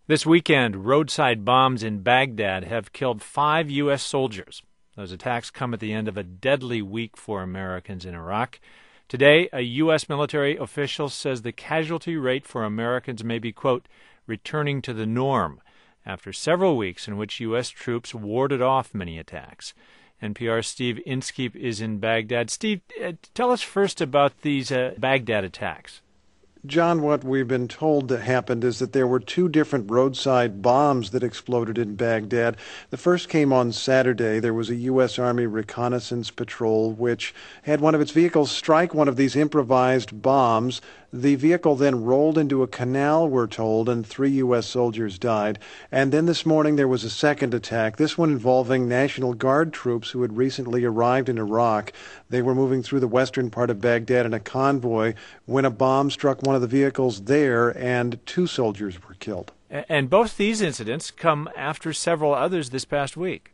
This weekend, roadside bombs in Baghdad have killed 5 U.S. soldiers. Those attacks come at the end of a deadly week for Americans in Iraq. Today, a U.S. military official says the casualty rate for Americans may be, quote, returning to the norm after several weeks in which U.S. troops warded off many attacks. NPR's Steve Inskeep is in Baghdad. Steve, tell us first about these Baghdad attacks. John, what we've been told that happened is that there were 2 different roadside bombs that exploded in Baghdad. The first came on Saturday. There was a U.S. Army reconnaissance patrol which had one of its vehicles strike one of these improvised bombs. The vehicle then rolled into a canal, we're told, and 3 U.S. soldiers died. And then this morning there was a second attack, this one involving National Guard troops who had recently arrived in Iraq. They were moving through the western part of Baghdad in a convoy when a bomb struck one of the vehicles there, and 2 soldiers were killed. And both these incidents come after several others this past week.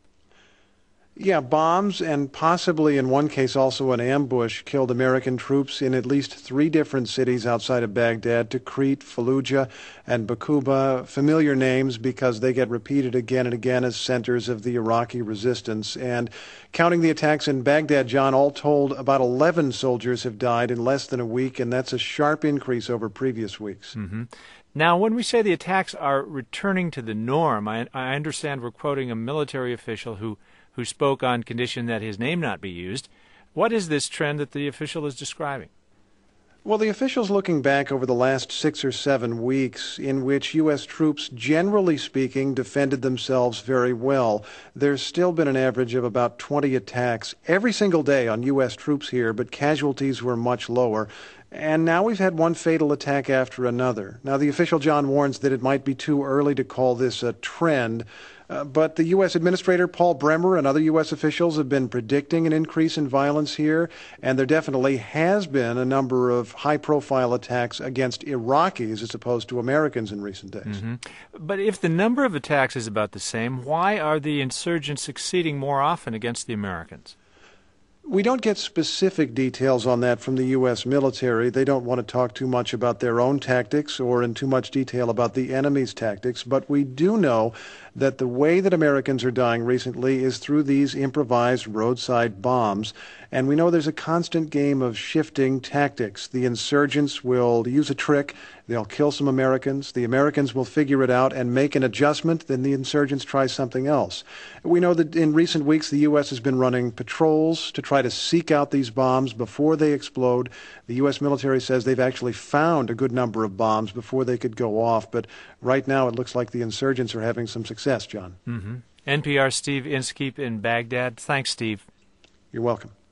Yeah, bombs and possibly in one case also an ambush killed American troops in at least 3 different cities outside of Baghdad, Tikrit, Fallujah, and Baquba. Familiar names because they get repeated again and again as centers of the Iraqi resistance. And counting the attacks in Baghdad, John, all told, about 11 soldiers have died in less than a week, and that's a sharp increase over previous weeks. Mm-hmm. Now, when we say the attacks are returning to the norm, I understand we're quoting a military official who spoke on condition that his name not be used. What is this trend that the official is describing? Well, the official's looking back over the last 6 or 7 weeks in which U.S. troops, generally speaking, defended themselves very well. There's still been an average of about 20 attacks every single day on U.S. troops here, but casualties were much lower. And now we've had one fatal attack after another. Now, the official, John, warns that it might be too early to call this a trend, but the U.S. Administrator Paul Bremer and other U.S. officials have been predicting an increase in violence here, and there definitely has been a number of high-profile attacks against Iraqis as opposed to Americans in recent days. Mm-hmm. But if the number of attacks is about the same, why are the insurgents succeeding more often against the Americans? We don't get specific details on that from the U.S. military. They don't want to talk too much about their own tactics or in too much detail about the enemy's tactics, but we do know that the way that Americans are dying recently is through these improvised roadside bombs, and we know there's a constant game of shifting tactics. The insurgents will use a trick, they'll kill some Americans, the Americans will figure it out and make an adjustment, then the insurgents try something else. We know that in recent weeks the U.S. has been running patrols to try to seek out these bombs before they explode. The U.S. military says they've actually found a good number of bombs before they could go off, but right now it looks like the insurgents are having some success, John. Mm-hmm. NPR Steve Inskeep in Baghdad. Thanks, Steve. You're welcome.